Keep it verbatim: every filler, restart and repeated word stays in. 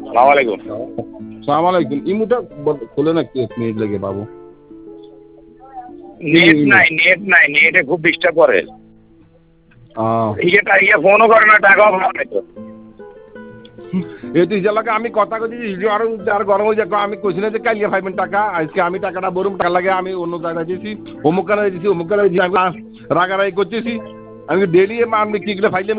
সালাম আলাইকুম। সালাম আলাইকুম। ইমুটা খোলে না এক মিনিট লেগে বাবু। নেট নাই নেট নাই নেটে খুব ডিস্টার্ব করে। ইয়েটা ইয়ে ফোনও করে না, টাকাও ভালো নাই তো। এই তুই লাগে আমি কথা কইছি আরো আর গরম হয়ে যাক। আমি কইছি না যে কালিয়া পাইবেন টাকা, আজকে আমি টাকাটা বরুম টাকা লাগে আমি অন্য জায়গায় দিয়েছি, অমুক কালে দিয়েছি অমুক কালে দিয়েছি, আমি রাগারাগি করতেছি। আমি ডেলি আমি কি ফাইলে